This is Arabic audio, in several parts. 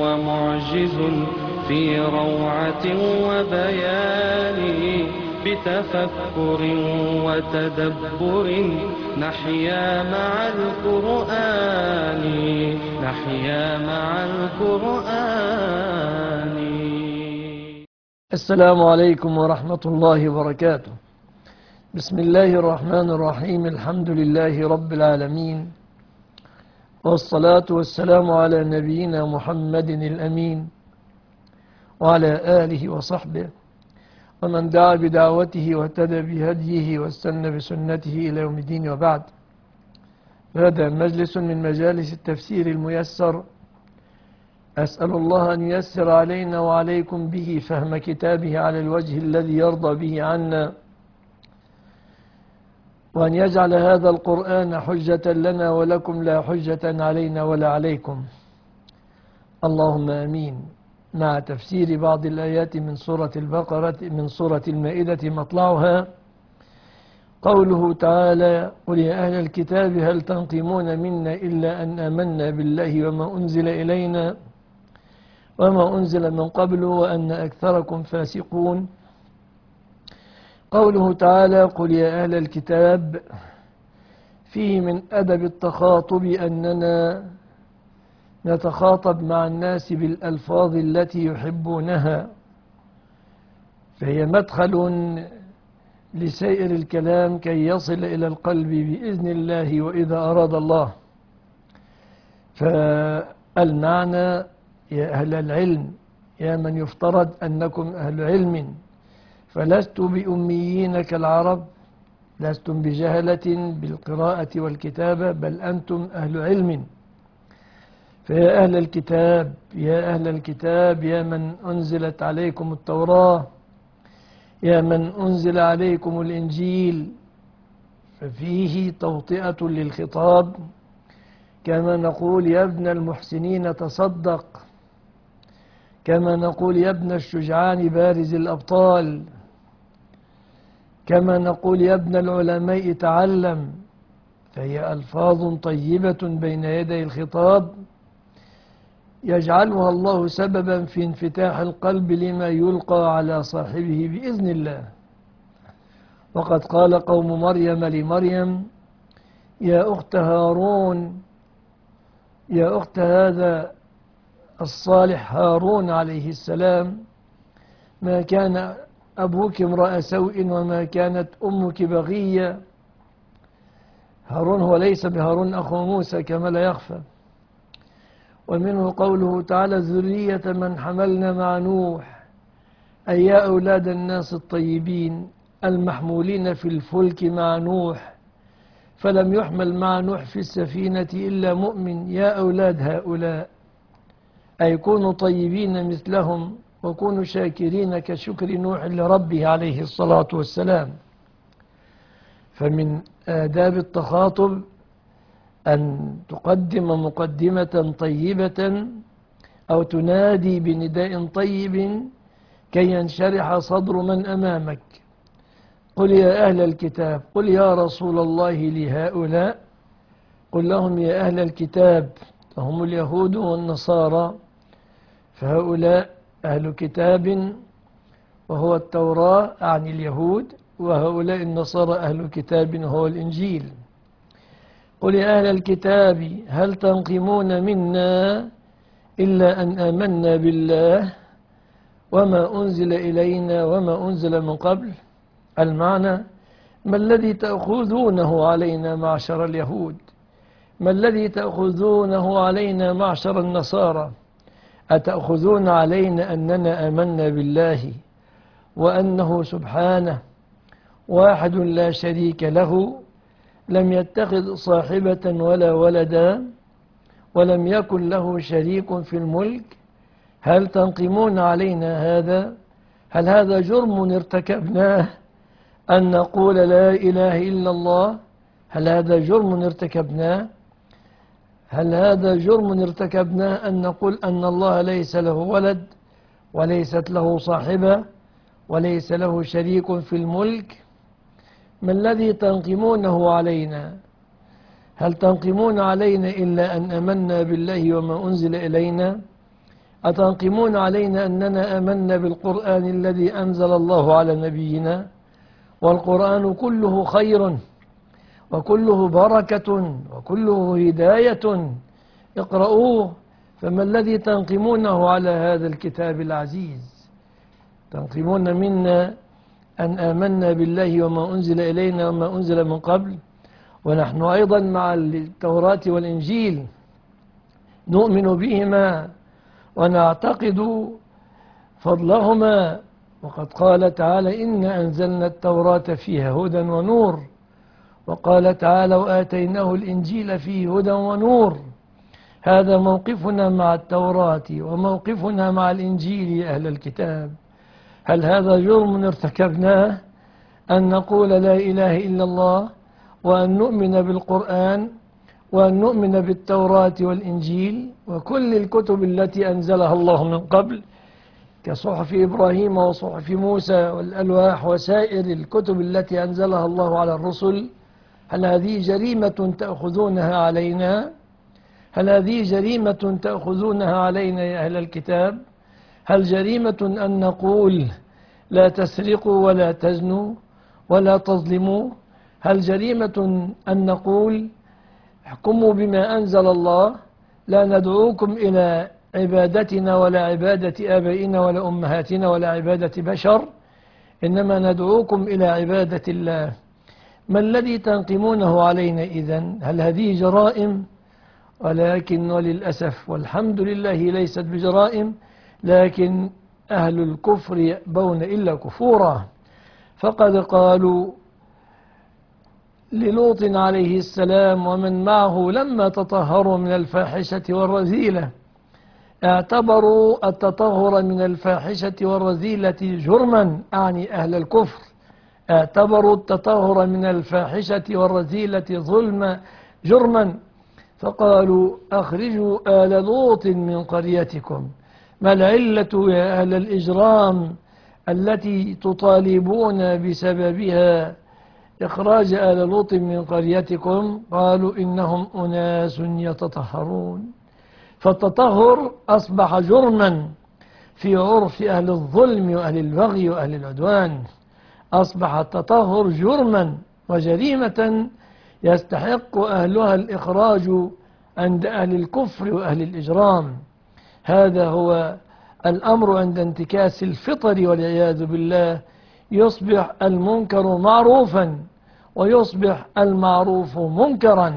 ومعجز في روعة وبيان بتفكر وتدبر نحيا مع القرآن السلام عليكم ورحمة الله وبركاته. بسم الله الرحمن الرحيم. الحمد لله رب العالمين، والصلاة والسلام على نبينا محمد الأمين وعلى آله وصحبه ومن دعا بدعوته واهتدى بهديه واستنى بسنته إلى يوم الدين، وبعد. هذا مجلس من مجالس التفسير الميسر، أسأل الله أن ييسر علينا وعليكم به فهم كتابه على الوجه الذي يرضى به عنا، وأن يجعل هذا القرآن حجة لنا ولكم لا حجة علينا ولا عليكم، اللهم آمين. مع تفسير بعض الآيات من سورة البقرة من سورة المائدة مطلعها قوله تعالى: قل يا أهل الكتاب هل تنقمون منا إلا أن آمنا بالله وما أنزل إلينا وما أنزل من قبل وأن أكثركم فاسقون. قوله تعالى: قل يا أهل الكتاب فيه من أدب التخاطب أننا نتخاطب مع الناس بالألفاظ التي يحبونها، فهي مدخل لسائر الكلام كي يصل إلى القلب بإذن الله وإذا أراد الله. فالمعنى: يا أهل العلم، يا من يفترض أنكم أهل علم، فلستم بأميين كالعرب، لستم بجهلة بالقراءة والكتابة، بل أنتم أهل علم. فيا أهل الكتاب، يا أهل الكتاب، يا من أنزلت عليكم التوراة، يا من أنزل عليكم الإنجيل، ففيه توطئة للخطاب، كما نقول يا ابن المحسنين تصدق، كما نقول يا ابن الشجعان بارز الأبطال، كما نقول يا ابن العلماء تعلم. فهي ألفاظ طيبة بين يدي الخطاب يجعلها الله سببا في انفتاح القلب لما يلقى على صاحبه بإذن الله. وقد قال قوم مريم لمريم: يا أخت هارون، يا أخت هذا الصالح هارون عليه السلام، ما كان أبوك امرأ سوء وما كانت أمك بغية. هارون هو ليس بهارون أخو موسى كما لا يخفى. ومنه قوله تعالى: ذرية من حملنا مع نوح، أي يا أولاد الناس الطيبين المحمولين في الفلك مع نوح، فلم يحمل مع نوح في السفينة إلا مؤمن. يا أولاد هؤلاء، أي كونوا طيبين مثلهم وكونوا شاكرين كشكر نوح لربه عليه الصلاة والسلام. فمن آداب التخاطب أن تقدم مقدمة طيبة أو تنادي بنداء طيب كي ينشرح صدر من أمامك. قل يا أهل الكتاب، قل يا رسول الله لهؤلاء، قل لهم يا أهل الكتاب، هم اليهود والنصارى، فهؤلاء أهل كتاب وهو التوراة عن اليهود، وهؤلاء النصارى أهل كتاب وهو الإنجيل. قل يا أهل الكتاب هل تنقمون منا إلا أن آمنا بالله وما أنزل إلينا وما أنزل من قبل. المعنى: ما الذي تأخذونه علينا معشر اليهود؟ ما الذي تأخذونه علينا معشر النصارى؟ أتأخذون علينا أننا آمنا بالله وأنه سبحانه واحد لا شريك له، لم يتخذ صاحبة ولا ولدا، ولم يكن له شريك في الملك؟ هل تنقمون علينا هذا؟ هل هذا جرم ارتكبناه أن نقول لا إله إلا الله؟ هل هذا جرم ارتكبناه؟ هل هذا جرم ارتكبناه أن نقول أن الله ليس له ولد وليست له صاحبة وليس له شريك في الملك؟ ما الذي تنقمونه علينا؟ هل تنقمون علينا إلا أن آمنا بالله وما أنزل إلينا؟ أتنقمون علينا أننا آمنا بالقرآن الذي أنزل الله على نبينا؟ والقرآن كله خير وكله بركة وكله هداية، اقرؤوه. فما الذي تنقمونه على هذا الكتاب العزيز؟ تنقمون منا أن آمنا بالله وما أنزل إلينا وما أنزل من قبل، ونحن أيضا مع التوراة والإنجيل نؤمن بهما ونعتقد فضلهما. وقد قال تعالى: إنا أنزلنا التوراة فيها هدى ونور. وقال تعالى: وآتيناه الإنجيل فيه هدى ونور. هذا موقفنا مع التوراة وموقفنا مع الإنجيل يا أهل الكتاب. هل هذا جرم ارتكبناه أن نقول لا إله إلا الله وأن نؤمن بالقرآن وأن نؤمن بالتوراة والإنجيل وكل الكتب التي أنزلها الله من قبل كصحف إبراهيم وصحف موسى والألواح وسائر الكتب التي أنزلها الله على الرسل؟ هل هذه جريمة تأخذونها علينا؟ هل هذه جريمة تأخذونها علينا يا أهل الكتاب؟ هل جريمة أن نقول لا تسرقوا ولا تزنوا ولا تظلموا؟ هل جريمة أن نقول احكموا بما أنزل الله، لا ندعوكم إلى عبادتنا ولا عبادة آبائنا ولا أمهاتنا ولا عبادة بشر، إنما ندعوكم إلى عبادة الله؟ ما الذي تنقمونه علينا إذن؟ هل هذه جرائم؟ ولكن وللأسف والحمد لله ليست بجرائم، لكن أهل الكفر يأبون إلا كفورا. فقد قالوا للوط عليه السلام ومن معه لما تطهروا من الفاحشة والرذيلة، اعتبروا التطهر من الفاحشة والرذيلة جرما، أعني أهل الكفر اعتبروا التطهر من الفاحشة والرذيلة ظلما جرما، فقالوا أخرجوا آل لوط من قريتكم. ما العلة يا أهل الإجرام التي تطالبون بسببها إخراج آل لوط من قريتكم؟ قالوا إنهم أناس يتطهرون. فالتطهر أصبح جرما في عرف أهل الظلم وأهل البغي وأهل العدوان، أصبح التطهر جرما وجريمة يستحق أهلها الإخراج عند أهل الكفر وأهل الإجرام. هذا هو الأمر عند انتكاس الفطر والعياذ بالله، يصبح المنكر معروفا ويصبح المعروف منكرا.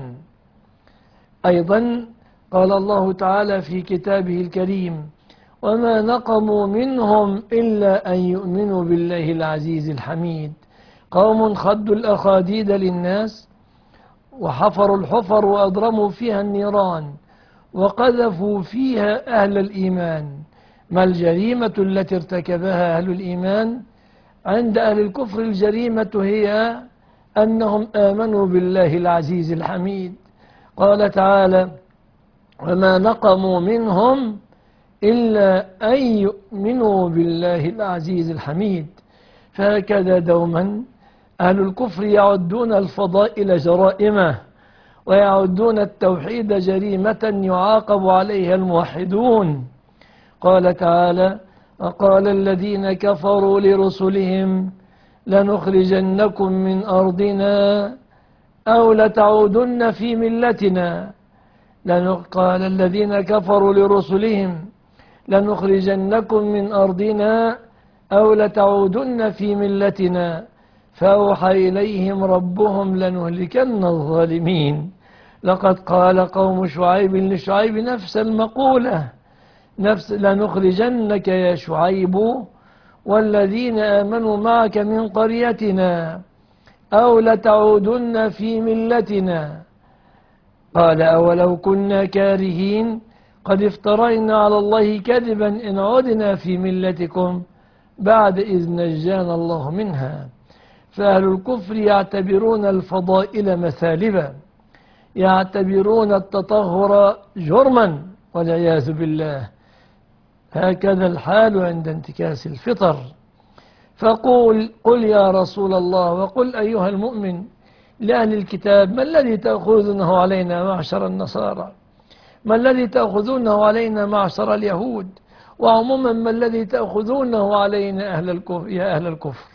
أيضا قال الله تعالى في كتابه الكريم: وما نقموا منهم إلا أن يؤمنوا بالله العزيز الحميد. قوم خدوا الأخاديد للناس وحفروا الحفر وأضرموا فيها النيران وقذفوا فيها أهل الإيمان. ما الجريمة التي ارتكبها أهل الإيمان؟ عند أهل الكفر الجريمة هي أنهم آمنوا بالله العزيز الحميد. قال تعالى: وما نقموا منهم إلا أن يؤمنوا بالله العزيز الحميد. فهكذا دوما أهل الكفر يعدون الفضائل جرائمه ويعدون التوحيد جريمة يعاقب عليها الموحدون. قال تعالى: وقال الذين كفروا لرسلهم لنخرجنكم من أرضنا أو لتعودن في ملتنا. قال الذين كفروا لرسلهم لنخرجنكم من أرضنا أو لتعودن في ملتنا فأوحى إليهم ربهم لنهلكن الظالمين. لقد قال قوم شعيب لشعيب نفس المقولة، لنخرجنك يا شعيب والذين آمنوا معك من قريتنا أو لتعودن في ملتنا. قال: أولو كنا كارهين قد افترينا على الله كذبا إن عدنا في ملتكم بعد إذ نجانا الله منها. فأهل الكفر يعتبرون الفضائل مثالبا، يعتبرون التطهر جرما والعياذ بالله. هكذا الحال عند انتكاس الفطر. قل يا رسول الله وقل أيها المؤمن لأهل الكتاب: ما الذي تأخذونه علينا معشر النصارى؟ ما الذي تأخذونه علينا معشر اليهود؟ وعموما ما الذي تأخذونه علينا يا أهل الكفر؟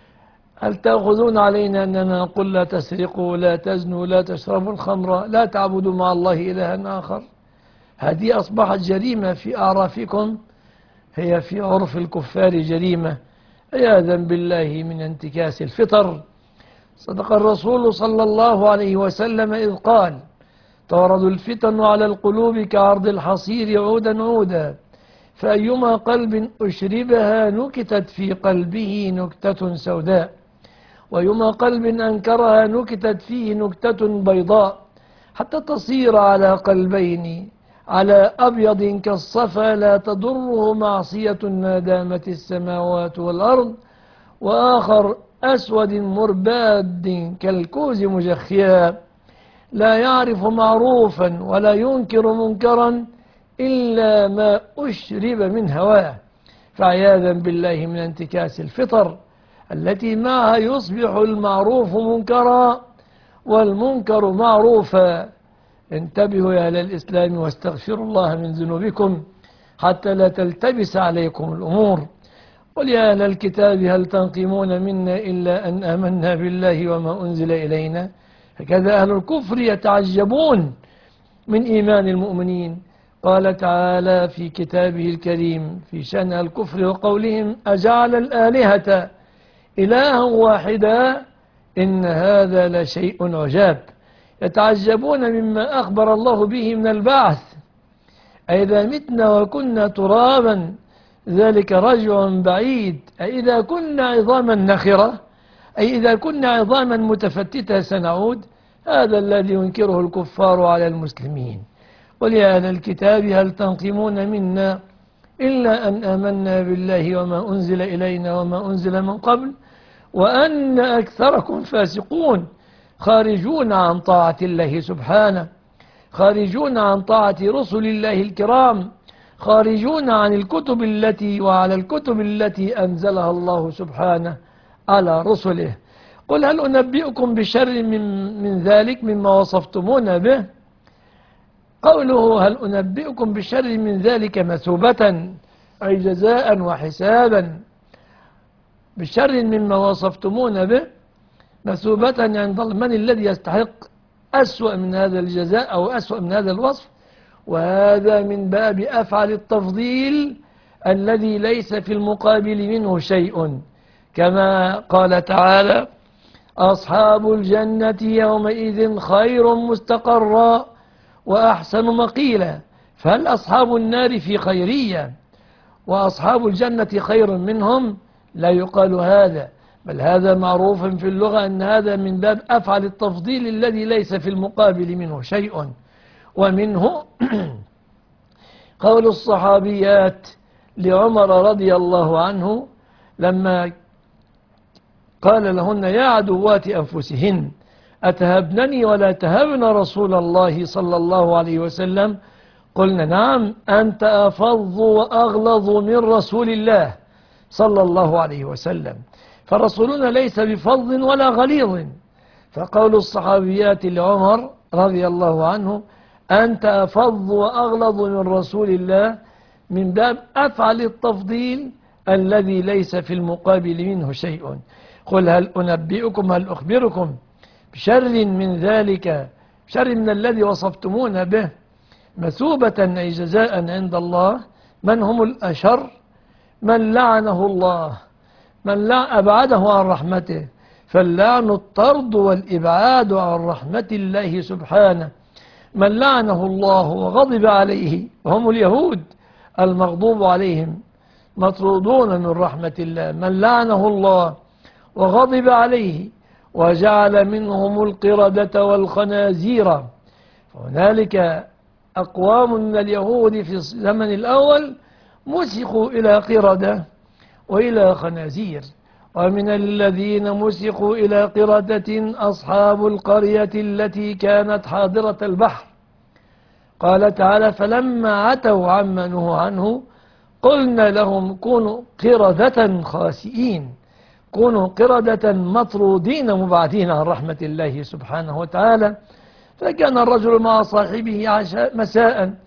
هل تأخذون علينا أننا نقول لا تسرقوا، لا تزنوا، لا تشربوا الخمر، لا تعبدوا مع الله إلها آخر؟ هذه أصبحت جريمة في أعرافكم، هي في عرف الكفار جريمة، عياذا بالله من انتكاس الفطر. صدق الرسول صلى الله عليه وسلم إذ قال: تعرض الفتن على القلوب كعرض الحصير عودا عودا، فأيما قلب أشربها نكتت في قلبه نكتة سوداء، وأيما قلب أنكرها نكتت فيه نكتة بيضاء، حتى تصير على قلبين، على أبيض كالصفا لا تضره معصية ما دامت السماوات والأرض، وآخر أسود مرباد كالكوز مجخيا، لا يعرف معروفا ولا ينكر منكرا إلا ما أشرب من هواه. فعياذا بالله من انتكاس الفطر التي معها يصبح المعروف منكرا والمنكر معروفا. انتبهوا يا أهل الإسلام واستغفروا الله من ذنوبكم حتى لا تلتبس عليكم الأمور. قل يا أهل الكتاب هل تنقمون منا إلا أن آمنا بالله وما أنزل إلينا؟ هكذا أهل الكفر يتعجبون من إيمان المؤمنين. قال تعالى في كتابه الكريم في شأن الكفر وقولهم: أجعل الآلهة إلها واحدا إن هذا لشيء عجاب. يتعجبون مما أخبر الله به من البعث، أئذا متنا وكنا ترابا ذلك رجع بعيد، أئذا كنا عظاما نخرة، أي إذا كنا عظاما متفتتة سنعود. هذا الذي ينكره الكفار على المسلمين. قل يا أهل الكتاب هل تنقمون منا إلا أن آمنا بالله وما أنزل إلينا وما أنزل من قبل وأن أكثركم فاسقون، خارجون عن طاعة الله سبحانه، خارجون عن طاعة رسل الله الكرام، خارجون عن الكتب التي وعلى الكتب التي أنزلها الله سبحانه على رسله. قل هل أنبئكم بشر من ذلك مما وصفتمون به؟ قوله هل أنبئكم بشر من ذلك مثوبة أي جزاء وحسابا، بشر مما وصفتمون به مثوبة عند الله، من الذي يستحق أسوأ من هذا الجزاء أو أسوأ من هذا الوصف؟ وهذا من باب أفعل التفضيل الذي ليس في المقابل منه شيء، كما قال تعالى: أصحاب الجنة يومئذ خير مستقرا وأحسن مقيلا. فهل أصحاب النار في خيرية وأصحاب الجنة خير منهم؟ لا يقال هذا، بل هذا معروف في اللغة أن هذا من باب أفعل التفضيل الذي ليس في المقابل منه شيء. ومنه قول الصحابيات لعمر رضي الله عنه لما قال لهن: يا عدوات أنفسهن أتهبنني ولا تهبن رسول الله صلى الله عليه وسلم؟ قلنا: نعم، أنت أفظ وأغلظ من رسول الله صلى الله عليه وسلم، فرسولنا ليس بفظ ولا غليظ. فقول الصحابيات لعمر رضي الله عنه: أنت أفظ وأغلظ من رسول الله، من باب أفعل التفضيل الذي ليس في المقابل منه شيء. قل هل أنبئكم هل أخبركم بشر من ذلك، شر من الذي وصفتمون به، مثوبة أي جزاء عند الله. من هم الأشر؟ من لعنه الله، من أبعده عن رحمته، فاللعن الطرد والإبعاد عن رحمة الله سبحانه. من لعنه الله وغضب عليه وهم اليهود المغضوب عليهم مطرودون من رحمة الله. من لعنه الله وغضب عليه وجعل منهم القردة والخنازير. فهنالك أقوام من اليهود في الزمن الأول مسخوا إلى قردة وإلى خنازير، ومن الذين مسخوا إلى قردة أصحاب القرية التي كانت حاضرة البحر. قال تعالى: فلما عتوا عما نهوا عنه قلنا لهم كونوا قردة خاسئين، كونوا قردة مطرودين مبعدين عن رحمة الله سبحانه وتعالى. فكان الرجل مع صاحبه عشاء مساء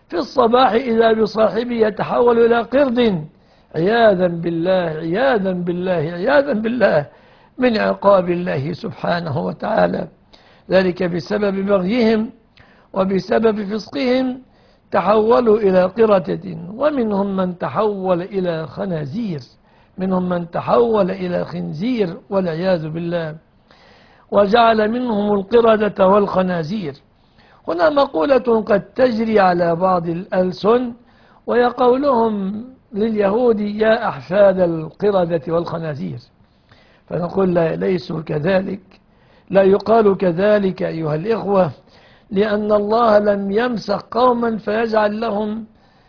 في الصباح إذا بصاحبه يتحول إلى قرد، عياذا بالله عياذا بالله عياذا بالله من عقاب الله سبحانه وتعالى. ذلك بسبب بغيهم وبسبب فسقهم تحولوا إلى قردة، ومنهم من تحول إلى خنازير، منهم من تحول إلى خنزير والعياذ بالله، وجعل منهم القردة والخنازير. هنا مقولة قد تجري على بعض الألسن، وهي قولهم لليهود يا أحفاد القردة والخنازير، فنقول لا، ليسوا كذلك، لا يقال كذلك أيها الإخوة، لأن الله لم يمسخ قوما فيجعل لهم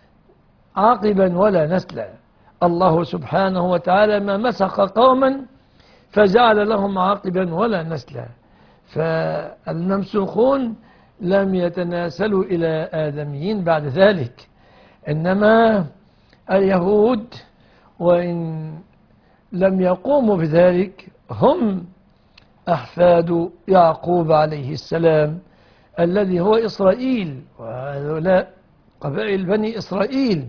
عاقبا ولا نسلا. الله سبحانه وتعالى ما مسخ قوما فجعل لهم عاقبا ولا نسلا، فالممسوخون لم يتناسلوا إلى آدميين بعد ذلك، إنما اليهود وإن لم يقوموا بذلك هم أحفاد يعقوب عليه السلام الذي هو إسرائيل، وهؤلاء قبائل بني إسرائيل.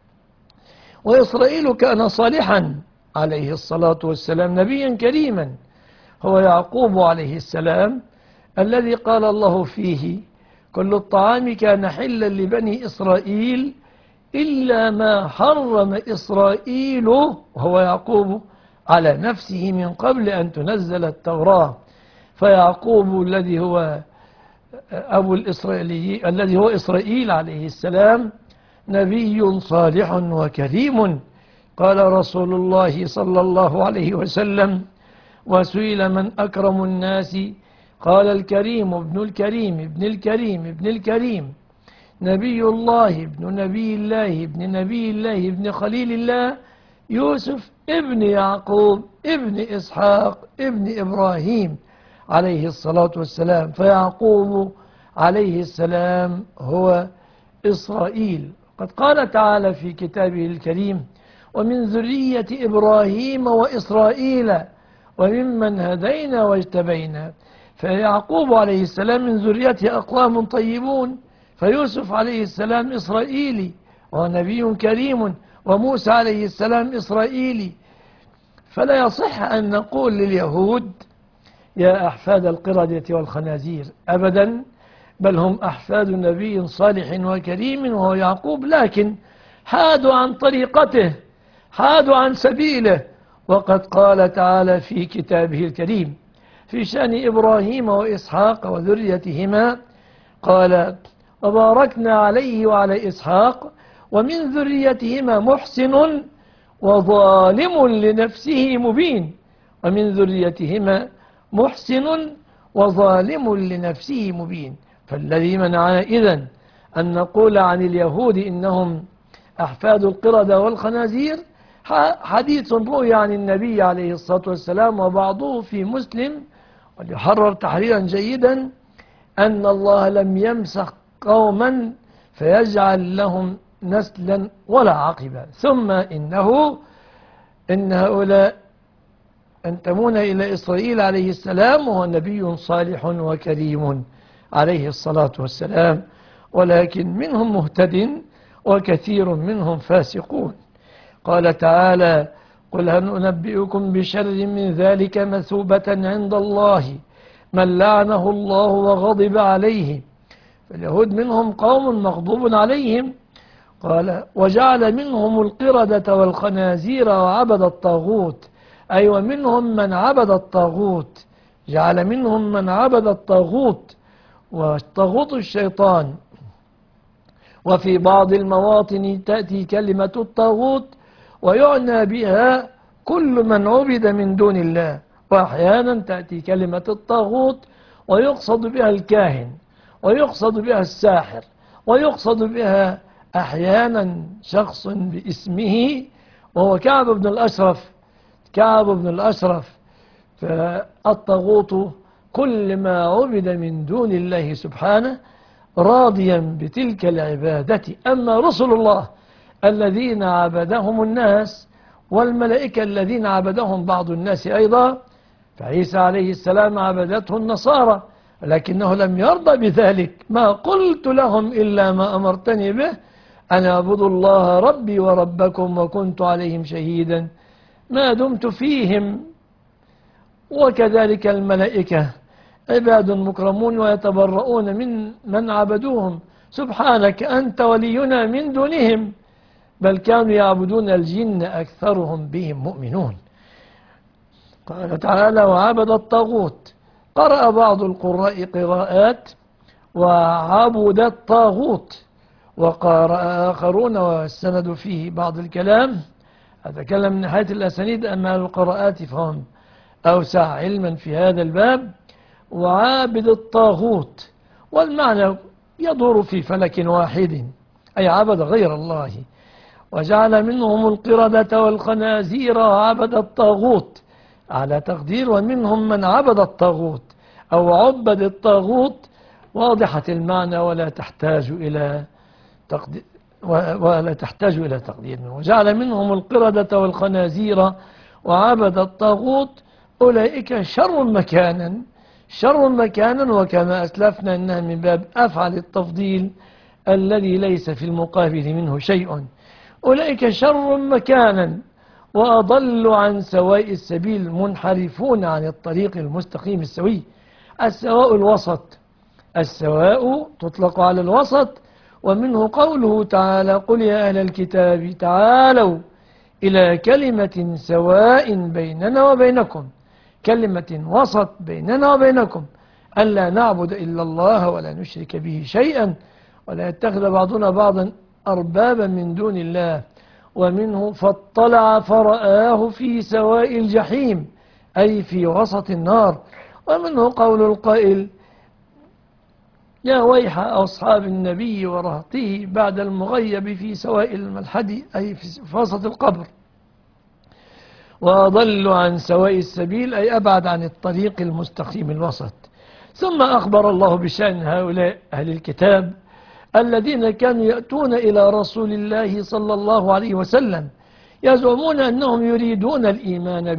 وإسرائيل كان صالحا عليه الصلاة والسلام نبيا كريما، هو يعقوب عليه السلام الذي قال الله فيه كل الطعام كان حلا لبني إسرائيل إلا ما حرم إسرائيل وهو يعقوب على نفسه من قبل أن تنزل التوراة. فيعقوب الذي هو أبو الإسرائيلي الذي هو إسرائيل عليه السلام نبي صالح وكريم. قال رسول الله صلى الله عليه وسلم وسئل من أكرم الناس قال الكريم ابن الكريم ابن الكريم ابن الكريم، نبي الله ابن نبي الله ابن نبي الله ابن خليل الله، يوسف ابن يعقوب ابن إسحاق ابن إبراهيم عليه الصلاة والسلام. فيعقوب عليه السلام هو إسرائيل. قد قال تعالى في كتابه الكريم ومن ذرية إبراهيم وإسرائيل وممن هدينا واجتبينا. فيعقوب عليه السلام من ذريته أقوام طيبون، فيوسف عليه السلام إسرائيلي ونبي كريم، وموسى عليه السلام إسرائيلي. فلا يصح أن نقول لليهود يا أحفاد القردة والخنازير أبدا، بل هم أحفاد نبي صالح وكريم وهو يعقوب، لكن حادوا عن طريقته، حادوا عن سبيله. وقد قال تعالى في كتابه الكريم في شأن إبراهيم وإسحاق وذريتهما قال وباركنا عليه وعلى إسحاق ومن ذريتهما محسن وظالم لنفسه مبين، ومن ذريتهما محسن وظالم لنفسه مبين. فالذي منعنا إذن أن نقول عن اليهود إنهم أحفاد القردة والخنازير حديث روي عن النبي عليه الصلاة والسلام وبعضه في مسلم، وليحرر تحريرا جيدا، أن الله لم يمسخ قوما فيجعل لهم نسلا ولا عقبا، ثم إن هؤلاء ينتمون إلى إسرائيل عليه السلام وهو نبي صالح وكريم عليه الصلاة والسلام، ولكن منهم مهتد وكثير منهم فاسقون. قال تعالى قل هل أنبئكم بشر من ذلك مثوبة عند الله من لعنه الله وغضب عليه. فاليهود منهم قوم مغضوب عليهم، قال وجعل منهم القردة والخنازير وعبد الطاغوت، أي ومنهم من عبد الطاغوت، جعل منهم من عبد الطاغوت والطاغوت الشيطان. وفي بعض المواطن تأتي كلمة الطاغوت ويعنى بها كل من عبد من دون الله، وأحيانا تأتي كلمة الطاغوت ويقصد بها الكاهن ويقصد بها الساحر ويقصد بها أحيانا شخص باسمه وهو كعب بن الأشرف. كعب بن الأشرف. فالطاغوت كل ما عبد من دون الله سبحانه راضيا بتلك العبادة. أما رسل الله الذين عبدهم الناس والملائكة الذين عبدهم بعض الناس أيضا، فعيسى عليه السلام عبدته النصارى لكنه لم يرضى بذلك. ما قلت لهم إلا ما أمرتني به أن اعبدوا الله ربي وربكم وكنت عليهم شهيدا ما دمت فيهم. وكذلك الملائكة عباد مكرمون ويتبرؤون من عبدوهم. سبحانك أنت ولينا من دونهم بل كانوا يعبدون الجن أكثرهم بهم مؤمنون. قال تعالى وعبد الطاغوت. قرأ بعض القراء قراءات وعبد الطاغوت، وقرأ آخرون والسند فيه بعض الكلام. أتكلم من ناحية الأسانيد، أما القراءات فهم أوسع علما في هذا الباب. وعابد الطاغوت والمعنى يدور في فلك واحد، أي عبد غير الله، وجعل منهم القردة والخنازير وعبد الطاغوت على تقدير، ومنهم من عبد الطاغوت أو عبد الطاغوت، واضحة المعنى ولا تحتاج إلى تقدير. وجعل منهم القردة والخنازير وعبد الطاغوت أولئك شر مكانا، وكما أسلفنا أنها من باب أفعل التفضيل الذي ليس في المقابل منه شيء. أولئك شر مكانا وأضل عن سواء السبيل، منحرفون عن الطريق المستقيم السوي. السواء الوسط، السواء تطلق على الوسط، ومنه قوله تعالى قل يا أهل الكتاب تعالوا إلى كلمة سواء بيننا وبينكم، كلمة وسط بيننا وبينكم، ألا نعبد إلا الله ولا نشرك به شيئا ولا يتخذ بعضنا بعضا أربابا من دون الله. ومنه فاطلع فرآه في سواء الجحيم، أي في وسط النار. ومنه قول القائل يا ويح أصحاب النبي ورهطه بعد المغيب في سواء الملحد، أي في وسط القبر. وأضل عن سواء السبيل، أي أبعد عن الطريق المستقيم الوسط. ثم أخبر الله بشأن هؤلاء أهل الكتاب الذين كانوا يأتون إلى رسول الله صلى الله عليه وسلم يزعمون أنهم يريدون الإيمان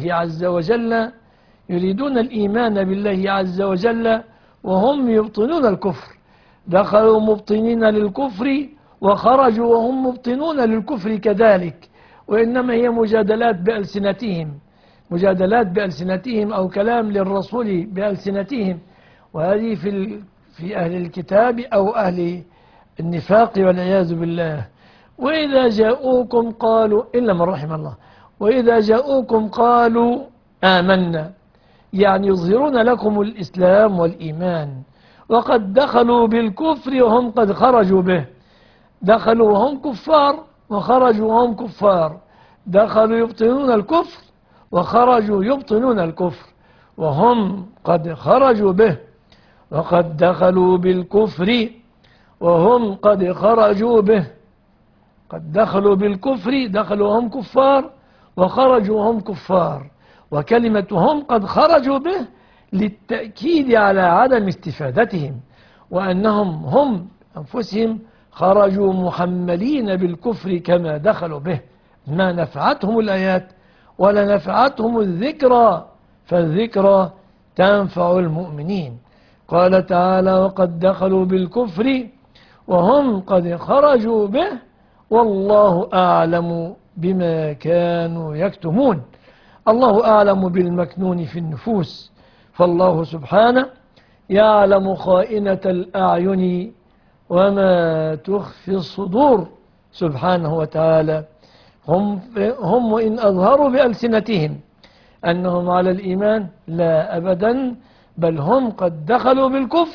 بالله عز وجل، وهم يبطنون الكفر. دخلوا مبطنين للكفر وخرجوا وهم مبطنون للكفر كذلك، وإنما هي مجادلات بألسنتهم أو كلام للرسول بألسنتهم. وهذه في أهل الكتاب أو أهل النفاق والعياذ بالله. وإذا جاءوكم قالوا إلا من رحم الله، وإذا جاءوكم قالوا آمنا، يعني يظهرون لكم الإسلام والإيمان، وقد دخلوا بالكفر وهم قد خرجوا به. دخلوا وهم كفار وخرجوا وهم كفار، دخلوا يبطنون الكفر وخرجوا يبطنون الكفر، وهم قد خرجوا به. وقد دخلوا بالكفر وهم قد خرجوا به، قد دخلوا بالكفر، دخلوا وهم كفار وخرجوا وهم كفار. وكلمة هم قد خرجوا به للتأكيد على عدم استفادتهم، وأنهم هم أنفسهم خرجوا محملين بالكفر كما دخلوا به. ما نفعتهم الآيات ولا نفعتهم الذكرى، فالذكرى تنفع المؤمنين. قال تعالى وقد دخلوا بالكفر وهم قد خرجوا به والله أعلم بما كانوا يكتمون. الله أعلم بالمكنون في النفوس، فالله سبحانه يعلم خائنة الأعين وما تخفي الصدور سبحانه وتعالى. هم وإن أظهروا بألسنتهم أنهم على الإيمان، لا أبدا، بل هم قد دخلوا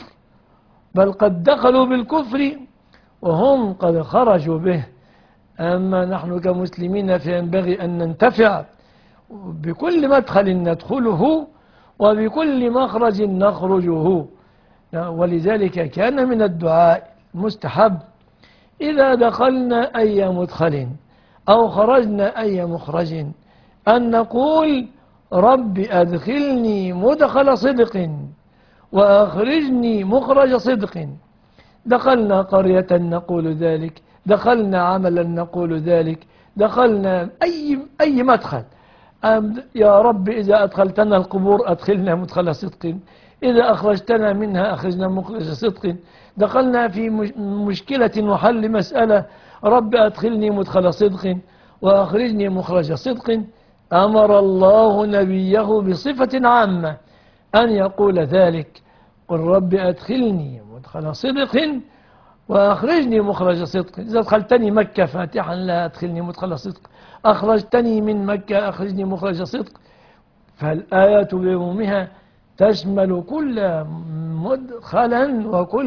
بالكفر وهم قد خرجوا به. أما نحن كمسلمين فينبغي أن ننتفع بكل مدخل ندخله وبكل مخرج نخرجه. ولذلك كان من الدعاء مستحب إذا دخلنا أي مدخل أو خرجنا أي مخرج أن نقول رب أدخلني مدخل صدق وأخرجني مخرج صدق. دخلنا قرية نقول ذلك، دخلنا عملا نقول ذلك، دخلنا أي مدخل. يا رب إذا أدخلتنا القبور أدخلنا مدخل صدق، إذا أخرجتنا منها أخرجنا مخرج صدق. دخلنا في مشكلة وحل مسألة، رب أدخلني مدخل صدق وأخرجني مخرج صدق. أمر الله نبيه بصفة عامة أن يقول ذلك: قل رب أدخلني مدخل صدق وأخرجني مخرج صدق. إذا أدخلتني مكة فاتحا لا أدخلني مدخل صدق، أخرجتني من مكة أخرجني مخرج صدق. فالآية بعمومها تشمل كل مدخلا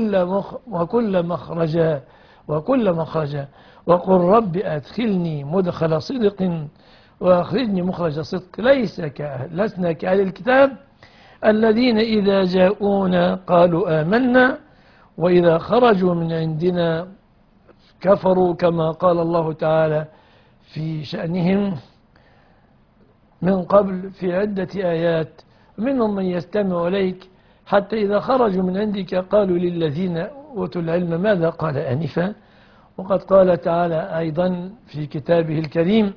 وكل مخرجا. وقل رب أدخلني مدخل صدق وأخرجني مخرج صدق. لسنا كأهل الكتاب الذين إذا جاءونا قالوا آمنا وإذا خرجوا من عندنا كفروا، كما قال الله تعالى في شأنهم من قبل في عدة آيات: منهم من يستمع إليك حتى إذا خرجوا من عندك قالوا للذين أوتوا العلم ماذا قال آنفا. وقد قال تعالى أيضا في كتابه الكريم: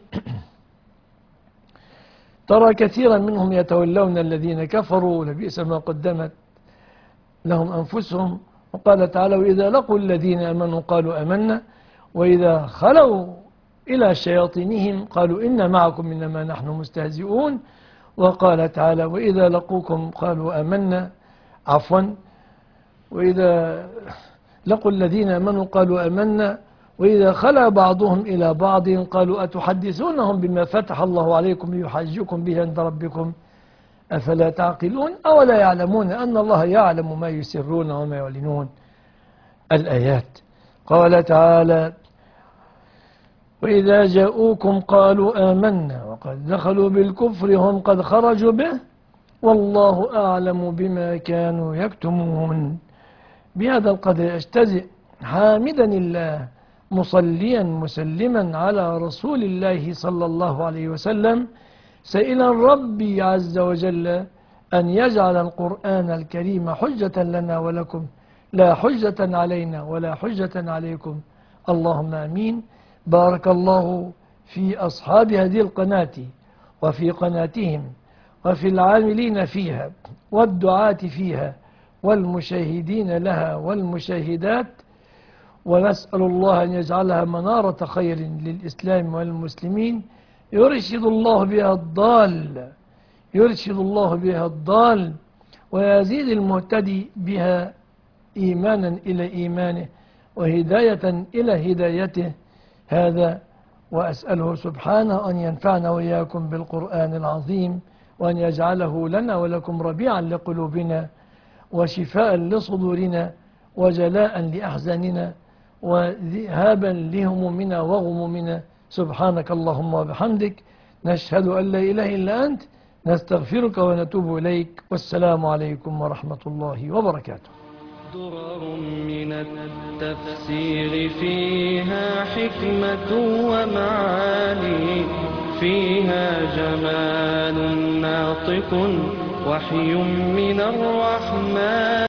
ترى كثيرا منهم يتولون الذين كفروا لبئس ما قدمت لهم أنفسهم. وقال تعالى: وإذا لقوا الذين آمنوا قالوا آمنا وإذا خلوا إلى شياطينهم قالوا إنا معكم إنما نحن مستهزئون. وقال تعالى: وإذا لقوكم قالوا آمنا وإذا لقوا الذين آمنوا قالوا آمنا وإذا خلا بعضهم إلى بعض قالوا أتحدثونهم بما فتح الله عليكم ليحجكم به عند ربكم أفلا تعقلون أولا يعلمون أن الله يعلم ما يسرون وما يعلنون. الآيات. قال تعالى: وإذا جاءوكم قالوا آمنا وقد دخلوا بالكفر هم قد خرجوا به والله أعلم بما كانوا يكتمون. بهذا القدر أجتزئ حامدا الله مصليا مسلما على رسول الله صلى الله عليه وسلم، سائلا ربي عز وجل أن يجعل القرآن الكريم حجة لنا ولكم لا حجة علينا ولا حجة عليكم، اللهم آمين. بارك الله في أصحاب هذه القناة وفي قناتهم وفي العاملين فيها والدعاة فيها والمشاهدين لها والمشاهدات، ونسأل الله أن يجعلها منارة خير للإسلام والمسلمين يرشد الله بها الضال ويزيد المهتدي بها إيمانا إلى إيمانه وهداية إلى هدايته. هذا وأسأله سبحانه أن ينفعنا وإياكم بالقرآن العظيم وأن يجعله لنا ولكم ربيعا لقلوبنا وشفاء لصدورنا وجلاء لأحزاننا وذهابا لهمومنا وغمومنا. سبحانك اللهم وبحمدك نشهد أن لا إله إلا أنت نستغفرك ونتوب إليك. والسلام عليكم ورحمة الله وبركاته. درر من التفسير فيها حكمة ومعاني، فيها جمال ناطق وحي من الرحمن.